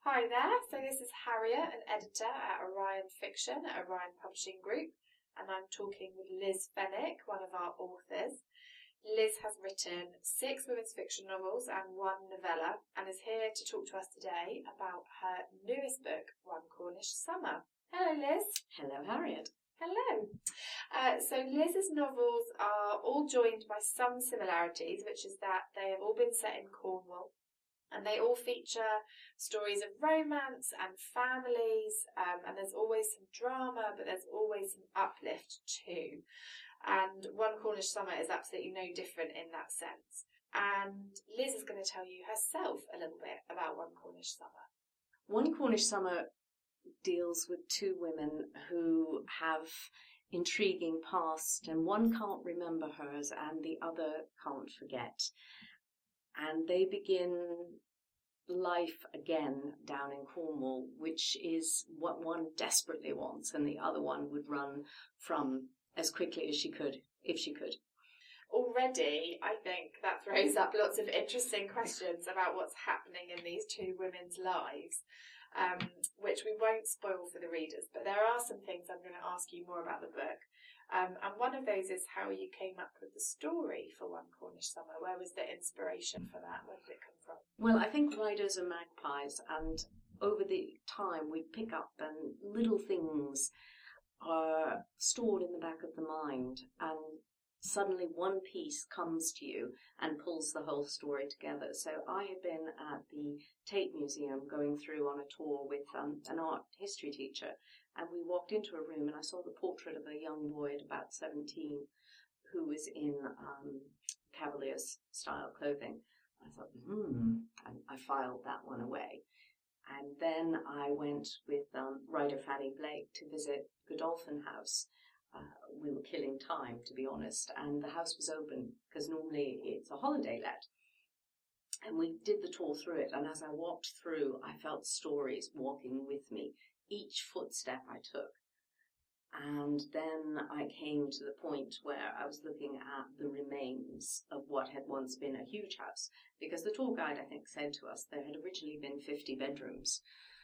Hi there. So this is Harriet, an editor at Orion Fiction at Orion Publishing Group, and I'm talking with Liz Fenwick, one of our authors. Liz has written 6 women's fiction novels and 1 novella, and is here to talk to us today about her newest book, One Cornish Summer. Hello, Liz. Hello, Harriet. Hello. So Liz's novels are all joined by some similarities, which is that they have all been set in Cornwall. And they all feature stories of romance and families, and there's always some drama, but there's always some uplift too. And One Cornish Summer is absolutely no different in that sense. And Liz is going to tell you herself a little bit about One Cornish Summer. One Cornish Summer deals with 2 women who have intriguing past, and one can't remember hers and the other can't forget. And they begin life again down in Cornwall, which is what one desperately wants, and the other one would run from as quickly as she could, if she could. Already, I think that throws up lots of interesting questions about what's happening in these 2 women's lives, which we won't spoil for the readers, but there are some things I'm going to ask you more about the book. And one of those is how you came up with the story for One Cornish Summer. Where was the inspiration for that? Where did it come from? Well, I think writers are magpies, and over the time we pick up and little things are stored in the back of the mind, and suddenly one piece comes to you and pulls the whole story together. So I had been at the Tate Museum going through on a tour with an art history teacher, and we walked into a room and I saw the portrait of a young boy at about 17 who was in Cavalier's style clothing. I thought, and I filed that one away. And then I went with writer Fanny Blake to visit Godolphin House. We were killing time, to be honest, and the house was open because normally it's a holiday let. And we did the tour through it, and as I walked through, I felt stories walking with me, each footstep I took. And then I came to the point where I was looking at the remains of what had once been a huge house, because the tour guide, I think, said to us there had originally been 50 bedrooms.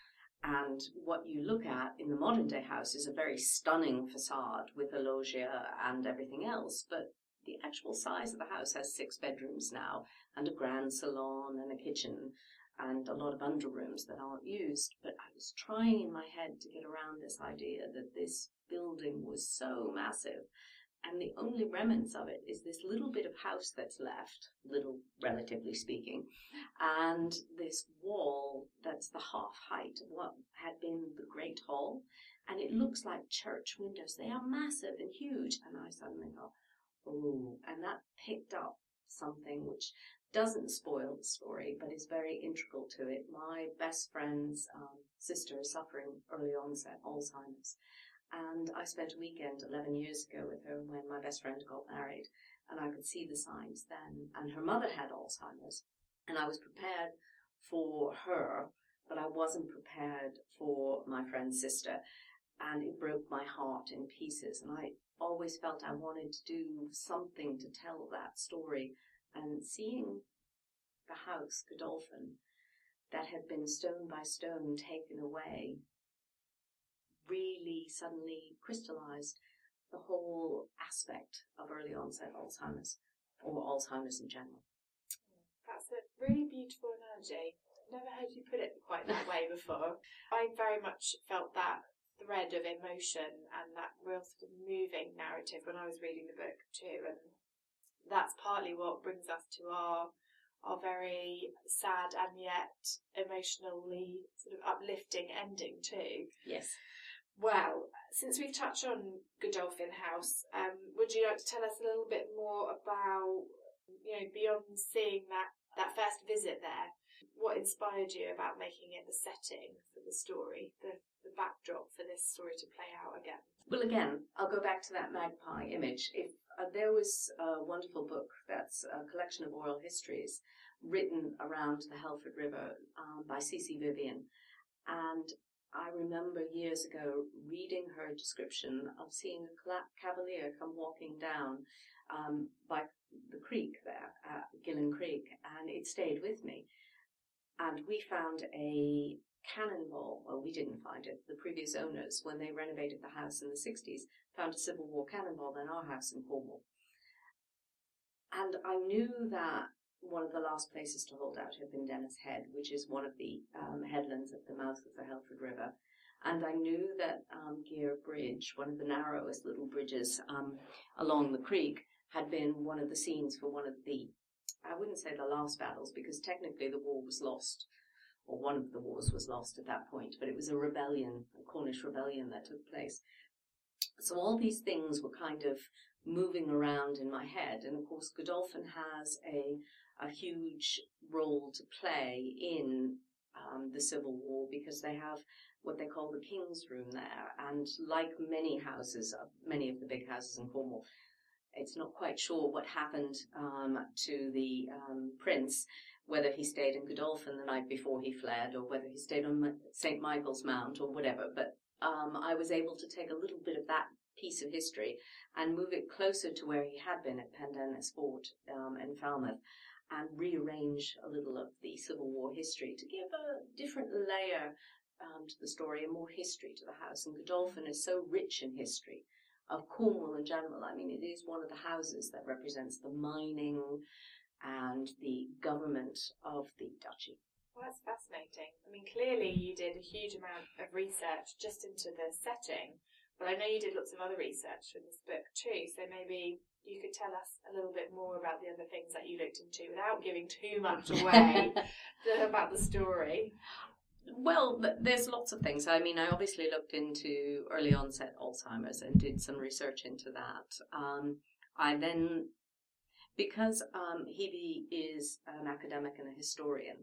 And what you look at in the modern day house is a very stunning facade with a loggia and everything else, but the actual size of the house has 6 bedrooms now, and a grand salon and a kitchen and a lot of underrooms that aren't used. But I was trying in my head to get around this idea that this building was so massive, and the only remnants of it is this little bit of house that's left, little relatively speaking, and this wall that's the half height of what had been the Great Hall, and it looks like church windows. They are massive and huge, and I suddenly thought, oh, and that picked up something which doesn't spoil the story, but is very integral to it. My best friend's sister is suffering early onset Alzheimer's. And I spent a weekend 11 years ago with her when my best friend got married, and I could see the signs then. And her mother had Alzheimer's, and I was prepared for her, but I wasn't prepared for my friend's sister, and it broke my heart in pieces. And I always felt I wanted to do something to tell that story. And seeing the house, Godolphin, that had been stone by stone taken away, really suddenly crystallized the whole aspect of early onset Alzheimer's, or Alzheimer's in general. That's a really beautiful analogy. I've never heard you put it quite that way before. I very much felt that thread of emotion and that real sort of moving narrative when I was reading the book too, and that's partly what brings us to our very sad and yet emotionally sort of uplifting ending too. Yes. Well, since we've touched on Godolphin House, would you like to tell us a little bit more about, beyond seeing that first visit there, what inspired you about making it the setting for the story, the backdrop for this story to play out again? Well, again, I'll go back to that magpie image. If there was a wonderful book that's a collection of oral histories written around the Helford River by C.C. Vivian, and I remember years ago reading her description of seeing a cavalier come walking down by the creek there, Gillen Creek, and it stayed with me. And we found a cannonball. Well, we didn't find it. The previous owners, when they renovated the house in the 60s, found a Civil War cannonball in our house in Cornwall. And I knew that one of the last places to hold out had been Dennis Head, which is one of the headlands at the mouth of the Helford River. And I knew that Gear Bridge, one of the narrowest little bridges along the creek, had been one of the scenes for one of the, I wouldn't say the last battles, because technically the war was lost, or one of the wars was lost at that point, but it was a rebellion, a Cornish rebellion that took place. So all these things were kind of moving around in my head. And of course, Godolphin has a huge role to play in the Civil War, because they have what they call the King's Room there. And like many houses, many of the big houses in Cornwall, it's not quite sure what happened to the prince, whether he stayed in Godolphin the night before he fled, or whether he stayed on St. Michael's Mount or whatever. But I was able to take a little bit of that piece of history and move it closer to where he had been at Pendennis Fort in Falmouth, and rearrange a little of the Civil War history to give a different layer to the story and more history to the house. And Godolphin is so rich in history of Cornwall in general. I mean, it is one of the houses that represents the mining and the government of the duchy. Well, that's fascinating. I mean, clearly you did a huge amount of research just into the setting, but I know you did lots of other research for this book too, so maybe you could tell us a little bit more about the other things that you looked into without giving too much away about the story. Well, there's lots of things. I mean, I obviously looked into early onset Alzheimer's and did some research into that. I then, because Hebe is an academic and a historian,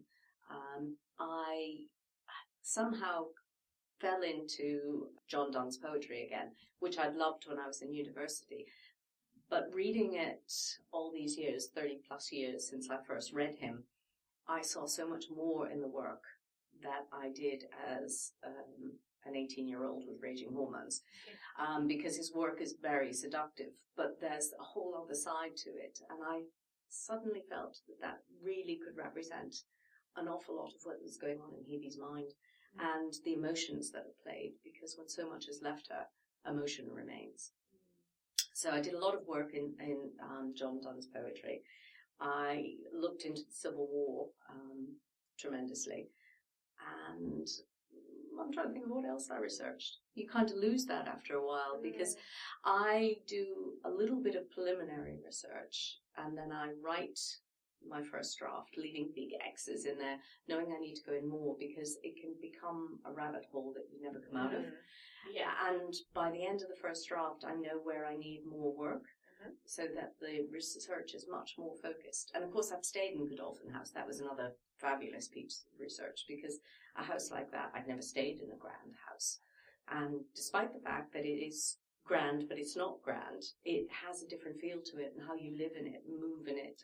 I somehow fell into John Donne's poetry again, which I'd loved when I was in university. But reading it all these years, 30 plus years since I first read him, I saw so much more in the work that I did as an 18-year-old with raging hormones, because his work is very seductive, but there's a whole other side to it. And I suddenly felt that really could represent an awful lot of what was going on in Hebe's mind and the emotions that are played, because when so much has left her, emotion remains. So I did a lot of work in John Donne's poetry. I looked into the Civil War tremendously, and I'm trying to think of what else I researched. You kind of lose that after a while, because I do a little bit of preliminary research, and then I write my first draft, leaving big X's in there, knowing I need to go in more, because it can become a rabbit hole that you never come out of. Yeah, and by the end of the first draft, I know where I need more work, so that the research is much more focused. And of course, I've stayed in Godolphin House. That was another fabulous piece of research, because a house like that, I'd never stayed in a grand house. And despite the fact that it is grand, but it's not grand, it has a different feel to it, and how you live in it, move in it.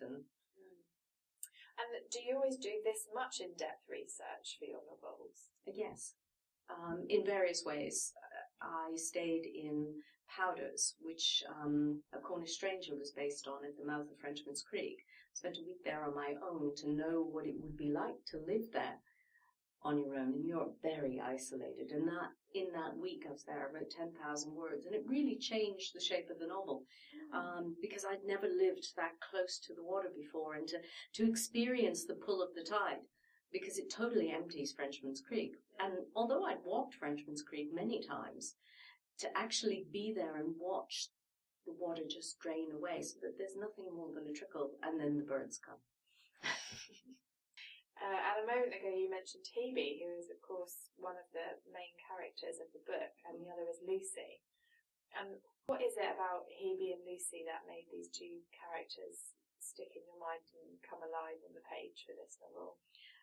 And do you always do this much in-depth research for your novels? Yes. In various ways. I stayed in Powders, which A Cornish Stranger was based on at the mouth of Frenchman's Creek. Spent a week there on my own to know what it would be like to live there on your own, and you're very isolated. And that in that week I was there, I wrote 10,000 words, and it really changed the shape of the novel, because I'd never lived that close to the water before, and to experience the pull of the tide, because it totally empties Frenchman's Creek. And although I'd walked Frenchman's Creek many times, to actually be there and watch the water just drain away so that there's nothing more than a trickle, and then the birds come. And a moment ago you mentioned Hebe, who is of course one of the main characters of the book, and the other is Lucy. And what is it about Hebe and Lucy that made these two characters stick in your mind and come alive on the page for this novel?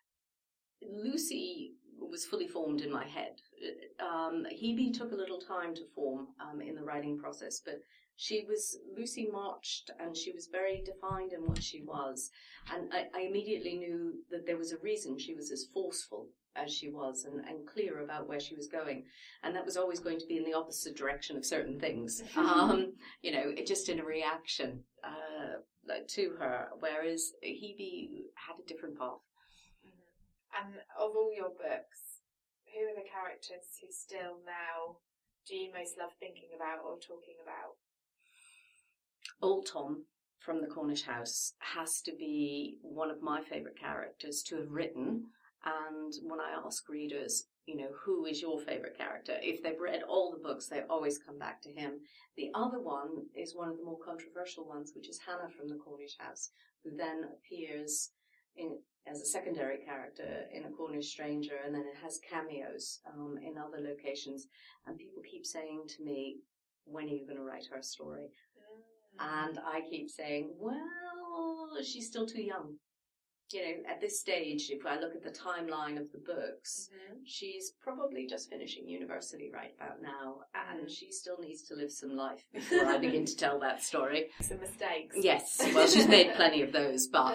Lucy was fully formed in my head. Hebe took a little time to form in the writing process, but Lucy marched, and she was very defined in what she was. And I immediately knew that there was a reason she was as forceful as she was, and clear about where she was going. And that was always going to be in the opposite direction of certain things, just in a reaction to her, whereas Hebe had a different path. And of all your books, who are the characters who still now do you most love thinking about or talking about? Old Tom from the Cornish House has to be one of my favourite characters to have written. And when I ask readers, who is your favourite character? If they've read all the books, they always come back to him. The other one is one of the more controversial ones, which is Hannah from the Cornish House, who then appears as a secondary character in A Cornish Stranger, and then it has cameos in other locations. And people keep saying to me, when are you going to write her story? And I keep saying, well, she's still too young. At this stage, if I look at the timeline of the books, she's probably just finishing university right about now, and she still needs to live some life before I begin to tell that story. Some mistakes. Yes, well, she's made plenty of those, but...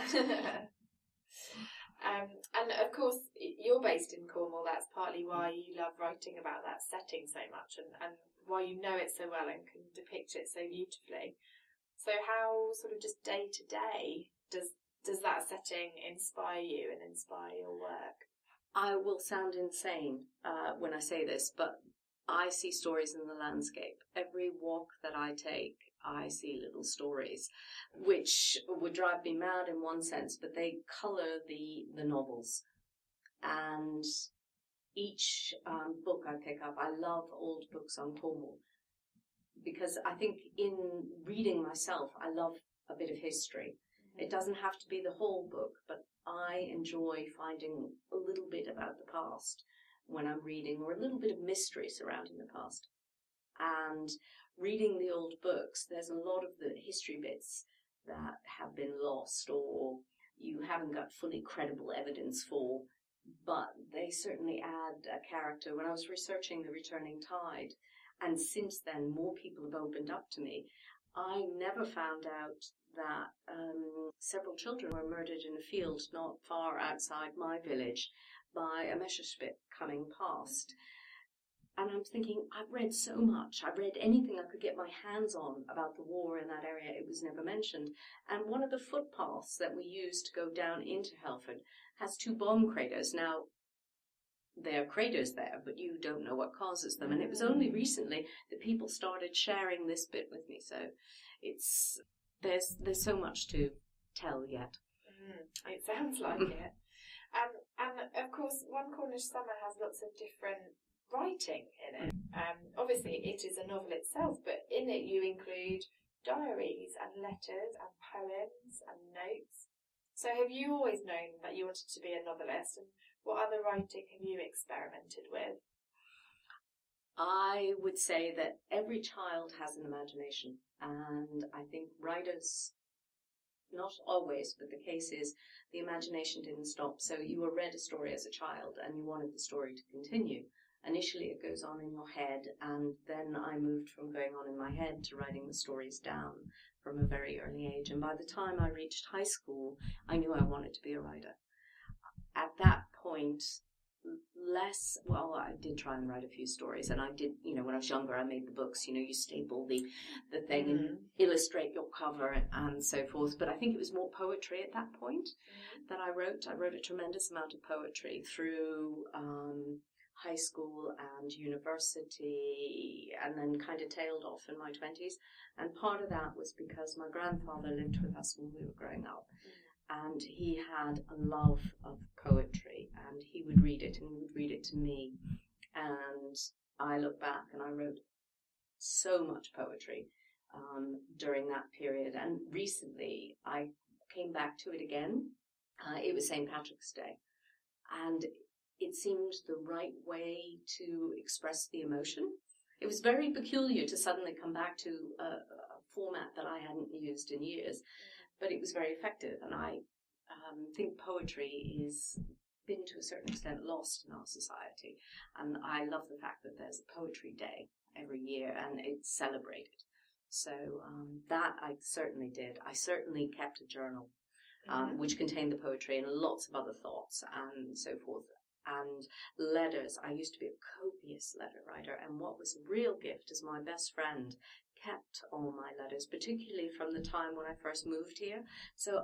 and of course, you're based in Cornwall. That's partly why you love writing about that setting so much, and why you know it so well and can depict it so beautifully. So how, sort of just day to day, does that setting inspire you and inspire your work? I will sound insane when I say this, but I see stories in the landscape. Every walk that I take, I see little stories, which would drive me mad in one sense, but they colour the novels. And each book I pick up, I love old books on Cornwall, because I think in reading myself, I love a bit of history. It doesn't have to be the whole book, but I enjoy finding a little bit about the past when I'm reading, or a little bit of mystery surrounding the past. And reading the old books, there's a lot of the history bits that have been lost, or you haven't got fully credible evidence for, but they certainly add a character. When I was researching The Returning Tide, and since then more people have opened up to me, I never found out that several children were murdered in a field not far outside my village by a Messerschmitt coming past. And I'm thinking, I've read so much. I've read anything I could get my hands on about the war in that area. It was never mentioned. And one of the footpaths that we use to go down into Helford has 2 bomb craters. Now, there are craters there, but you don't know what causes them. And it was only recently that people started sharing this bit with me. So there's so much to tell yet. It sounds like it. And of course, One Cornish Summer has lots of different writing in it. Obviously, it is a novel itself, but in it you include diaries and letters and poems and notes. So have you always known that you wanted to be a novelist, and what other writing have you experimented with? I would say that every child has an imagination, and I think writers, not always, but the case is the imagination didn't stop. So you were read a story as a child and you wanted the story to continue. Initially it goes on in your head, and then I moved from going on in my head to writing the stories down from a very early age. And by the time I reached high school, I knew I wanted to be a writer. At that point, I did try and write a few stories, and I did, when I was younger, I made the books, you staple the thing and illustrate your cover and so forth. But I think it was more poetry at that point that I wrote. I wrote a tremendous amount of poetry through high school and university, and then kind of tailed off in my 20s. And part of that was because my grandfather lived with us when we were growing up. And he had a love of poetry, and he would read it, and he would read it to me. And I look back and I wrote so much poetry during that period. And recently I came back to it again. It was St. Patrick's Day, and it seemed the right way to express the emotion. It was very peculiar to suddenly come back to a format that I hadn't used in years. But it was very effective, and I think poetry is been to a certain extent lost in our society. And I love the fact that there's a poetry day every year and it's celebrated. So that I certainly did. I certainly kept a journal which contained the poetry and lots of other thoughts and so forth. And letters. I used to be a copious letter writer, and what was a real gift is my best friend kept all my letters, particularly from the time when I first moved here. So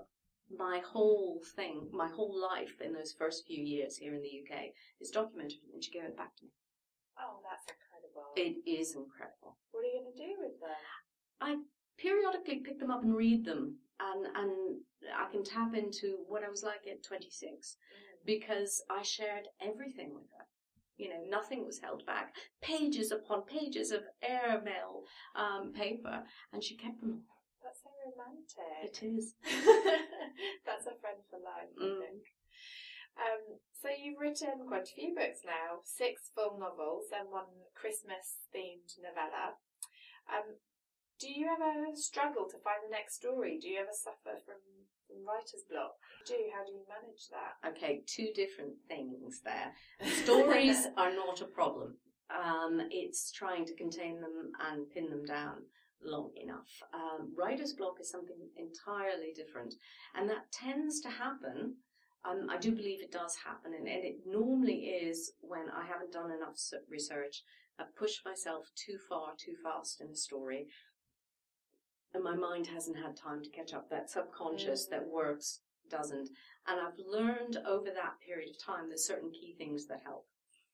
my whole life in those first few years here in the UK is documented, and she gave it back to me. Oh, that's incredible. It is incredible. What are you going to do with them? I periodically pick them up and read them, and I can tap into what I was like at 26, because I shared everything with her. You know, nothing was held back. Pages upon pages of airmail paper, and she kept them all. That's so romantic. It is. That's a friend for life, I think. So you've written quite a few books now, 6 full novels and 1 Christmas-themed novella. Do you ever struggle to find the next story? Do you ever suffer from writer's block? How do you manage that? Okay, 2 different things there. Stories are not a problem. It's trying to contain them and pin them down long enough. Writer's block is something entirely different, and that tends to happen. I do believe it does happen, and it normally is when I haven't done enough research. I've pushed myself too far, too fast in a story, and my mind hasn't had time to catch up. That subconscious that works doesn't. And I've learned over that period of time there's certain key things that help.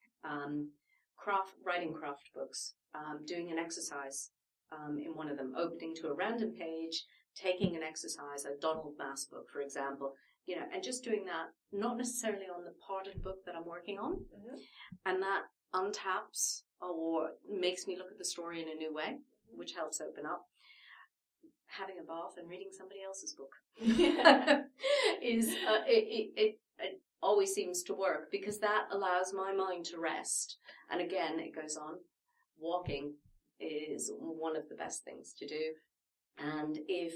Writing craft books, doing an exercise in one of them, opening to a random page, taking an exercise, a Donald Mass book, for example, you know, and just doing that, not necessarily on the part of the book that I'm working on, and that untaps or makes me look at the story in a new way, which helps open up. Having a bath and reading somebody else's book is it always seems to work, because that allows my mind to rest. And again, it goes on. Walking is one of the best things to do. And if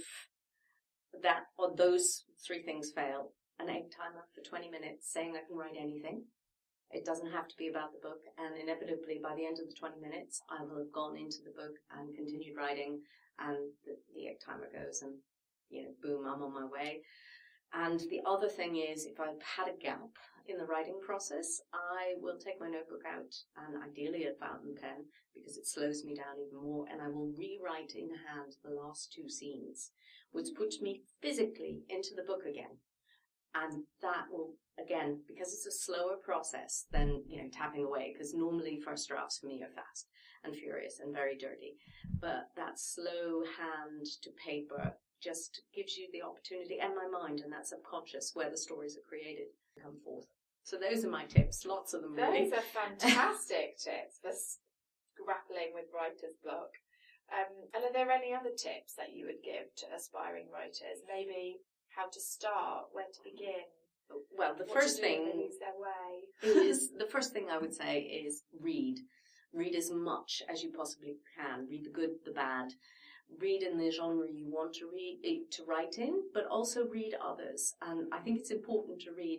that or those 3 things fail, an egg timer for 20 minutes saying I can write anything. It doesn't have to be about the book, and inevitably by the end of the 20 minutes I will have gone into the book and continued writing, and the egg timer goes, and you know, boom, I'm on my way. And the other thing is, if I've had a gap in the writing process, I will take my notebook out, and ideally a fountain pen, because it slows me down even more, and I will rewrite in hand the last 2 scenes, which puts me physically into the book again. And that will, again, because it's a slower process than, you know, tapping away, because normally first drafts for me are fast and furious and very dirty. But that slow hand to paper just gives you the opportunity, and my mind and that subconscious where the stories are created come forth. So those are my tips, lots of them really. Those are fantastic tips for grappling with writer's block. And are there any other tips that you would give to aspiring writers? Maybe how to start, where to begin? Well, the first thing lose their way. is the first thing I would say is read. Read as much as you possibly can. Read the good, the bad. Read in the genre you want to read, to write in, but also read others. And I think it's important to read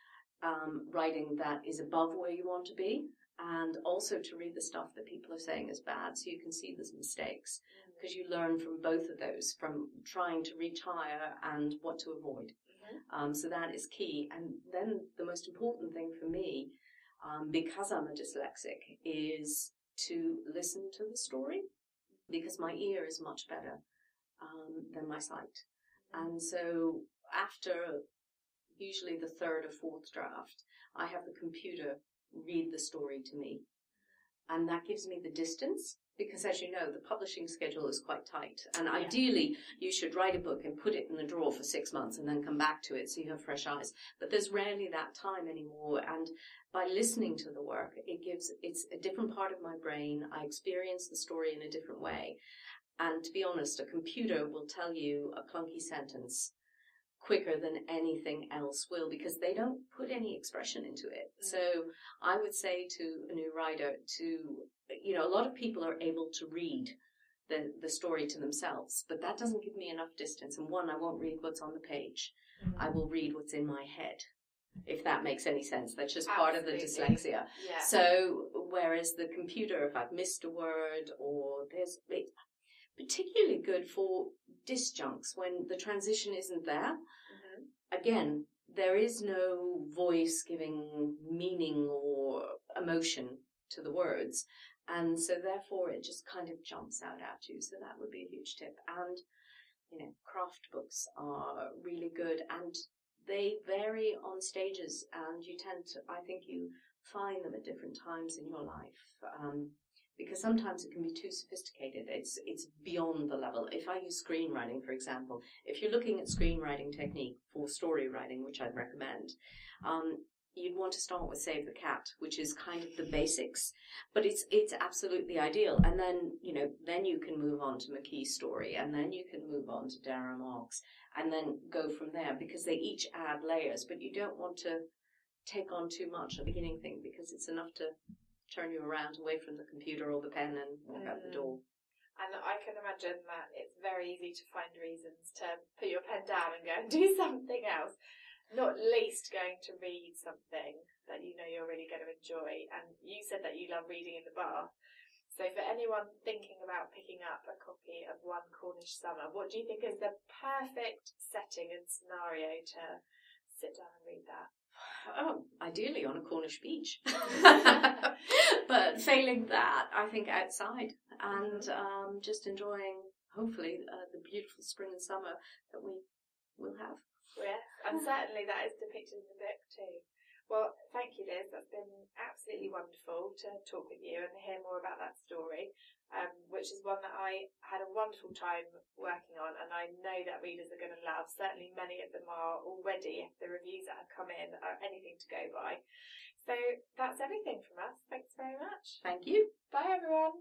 writing that is above where you want to be, and also to read the stuff that people are saying is bad, so you can see there's mistakes, because you learn from both of those, from trying to reach higher and what to avoid. So that is key. And then the most important thing for me, because I'm a dyslexic, is to listen to the story, because my ear is much better than my sight. And so after usually the 3rd or 4th draft, I have the computer read the story to me. And that gives me the distance, because as you know, the publishing schedule is quite tight. And ideally, you should write a book and put it in the drawer for 6 months and then come back to it so you have fresh eyes. But there's rarely that time anymore. And by listening to the work, it's a different part of my brain. I experience the story in a different way. And to be honest, a computer will tell you a clunky sentence quicker than anything else will, because they don't put any expression into it. So I would say to a new writer a lot of people are able to read the story to themselves, but that doesn't give me enough distance. And I won't read what's on the page. I will read what's in my head, if that makes any sense. That's just part of the dyslexia. Yeah. So whereas the computer, if I've missed a word, or it's particularly good for disjuncts when the transition isn't there. Again, there is no voice giving meaning or emotion to the words. And so therefore it just kind of jumps out at you. So that would be a huge tip. And craft books are really good, and they vary on stages, and I think you find them at different times in your life, because sometimes it can be too sophisticated. It's beyond the level. If I use screenwriting, for example, if you're looking at screenwriting technique for story writing, which I'd recommend, you'd want to start with Save the Cat, which is kind of the basics, but it's absolutely ideal. And then, then you can move on to McKee's story, and then you can move on to Darren Marks, and then go from there, because they each add layers, but you don't want to take on too much at the beginning thing, because it's enough to turn you around away from the computer or the pen and walk out the door. And I can imagine that it's very easy to find reasons to put your pen down and go and do something else. Not least going to read something that you're really going to enjoy. And you said that you love reading in the bath. So for anyone thinking about picking up a copy of One Cornish Summer, what do you think is the perfect setting and scenario to sit down and read that? Oh, ideally on a Cornish beach. But failing that, I think outside, and just enjoying, hopefully, the beautiful spring and summer that we will have. Yes, and certainly that is depicted in the book too. Well, thank you, Liz. That's been absolutely wonderful to talk with you and hear more about that story, which is one that I had a wonderful time working on, and I know that readers are going to love. Certainly many of them are already. The reviews that have come in are anything to go by. So that's everything from us. Thanks very much. Thank you. Bye, everyone.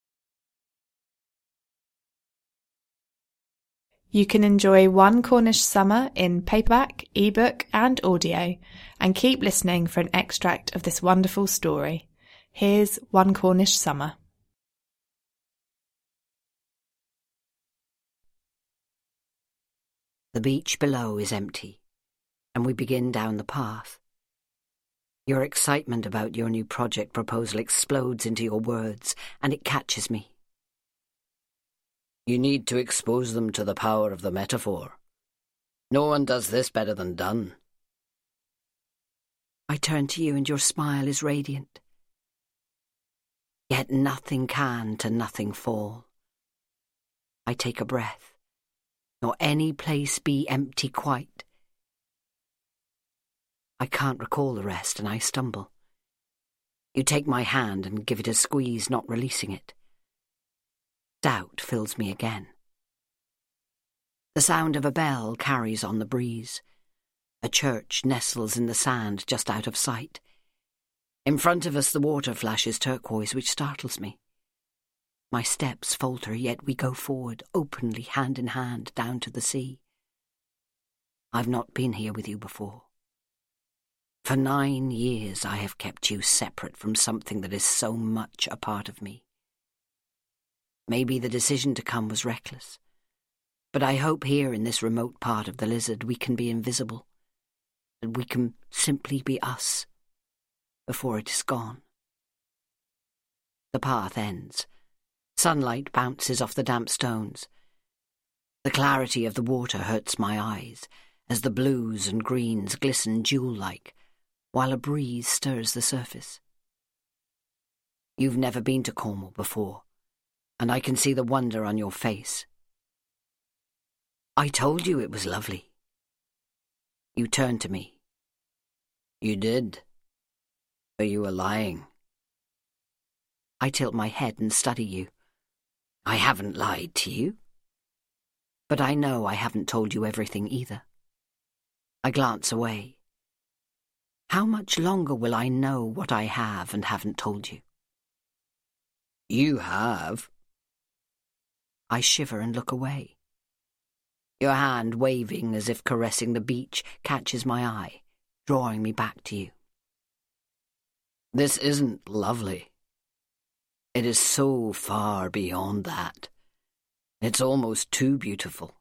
You can enjoy One Cornish Summer in paperback, ebook and audio, and keep listening for an extract of this wonderful story. Here's One Cornish Summer. The beach below is empty, and we begin down the path. Your excitement about your new project proposal explodes into your words, and it catches me. You need to expose them to the power of the metaphor. No one does this better than Donne. I turn to you and your smile is radiant. Yet nothing can to nothing fall. I take a breath, nor any place be empty quite. I can't recall the rest and I stumble. You take my hand and give it a squeeze, not releasing it. Doubt fills me again. The sound of a bell carries on the breeze. A church nestles in the sand just out of sight. In front of us the water flashes turquoise, which startles me. My steps falter, yet we go forward, openly, hand in hand, down to the sea. I've not been here with you before. For 9 years I have kept you separate from something that is so much a part of me. Maybe the decision to come was reckless, but I hope here in this remote part of the Lizard we can be invisible, that we can simply be us before it is gone. The path ends. Sunlight bounces off the damp stones. The clarity of the water hurts my eyes as the blues and greens glisten jewel-like, while a breeze stirs the surface. You've never been to Cornwall before, and I can see the wonder on your face. I told you it was lovely. You turned to me. You did, but you were lying. I tilt my head and study you. I haven't lied to you. But I know I haven't told you everything either. I glance away. How much longer will I know what I have and haven't told you? You have. I shiver and look away. Your hand, waving as if caressing the beach, catches my eye, drawing me back to you. This isn't lovely. It is so far beyond that. It's almost too beautiful.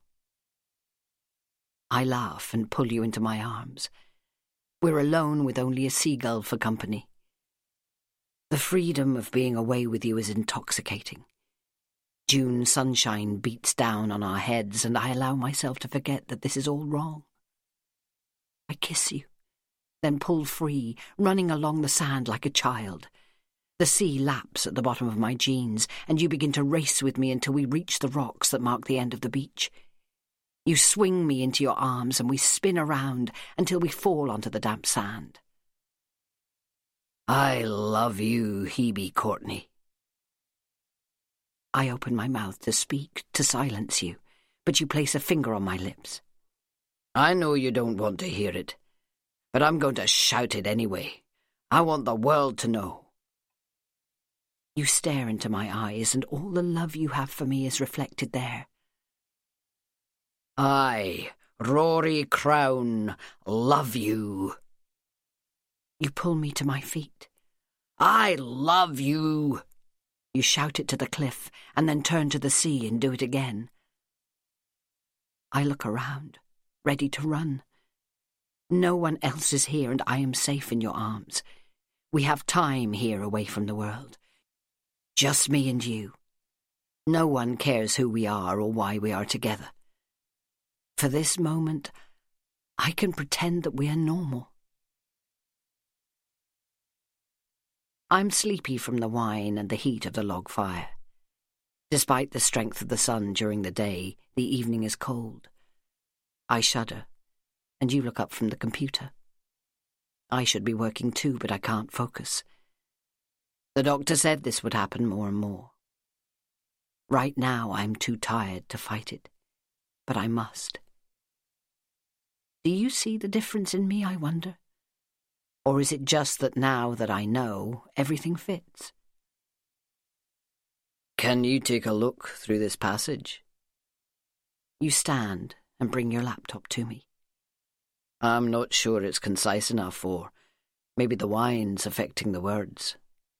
I laugh and pull you into my arms. We're alone with only a seagull for company. The freedom of being away with you is intoxicating. June sunshine beats down on our heads, and I allow myself to forget that this is all wrong. I kiss you, then pull free, running along the sand like a child. The sea laps at the bottom of my jeans, and you begin to race with me until we reach the rocks that mark the end of the beach. You swing me into your arms and we spin around until we fall onto the damp sand. I love you, Hebe Courtney. I open my mouth to speak, to silence you, but you place a finger on my lips. I know you don't want to hear it, but I'm going to shout it anyway. I want the world to know. You stare into my eyes, and all the love you have for me is reflected there. I, Rory Crown, love you. You pull me to my feet. I love you. You shout it to the cliff, and then turn to the sea and do it again. I look around, ready to run. No one else is here, and I am safe in your arms. We have time here away from the world. Just me and you. No one cares who we are or why we are together. For this moment, I can pretend that we are normal. I'm sleepy from the wine and the heat of the log fire. Despite the strength of the sun during the day, the evening is cold. I shudder, and you look up from the computer. I should be working too, but I can't focus. The doctor said this would happen more and more. Right now, I'm too tired to fight it, but I must. Do you see the difference in me, I wonder? Or is it just that now that I know, everything fits? Can you take a look through this passage? You stand and bring your laptop to me. I'm not sure it's concise enough, or maybe the wine's affecting the words.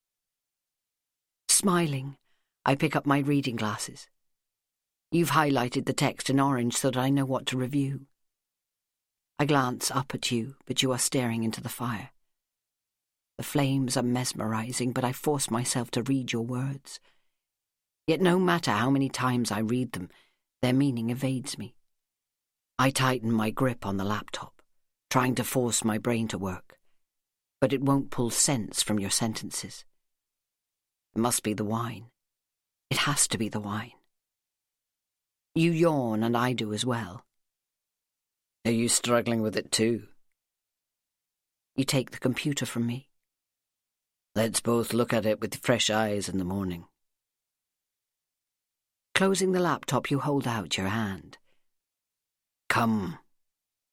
Smiling, I pick up my reading glasses. You've highlighted the text in orange so that I know what to review. I glance up at you, but you are staring into the fire. The flames are mesmerizing, but I force myself to read your words. Yet no matter how many times I read them, their meaning evades me. I tighten my grip on the laptop, trying to force my brain to work, but it won't pull sense from your sentences. It must be the wine. It has to be the wine. You yawn, and I do as well. Are you struggling with it too? You take the computer from me. Let's both look at it with fresh eyes in the morning. Closing the laptop, you hold out your hand. Come.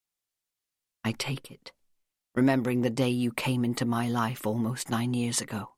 I take it, remembering the day you came into my life almost 9 years ago.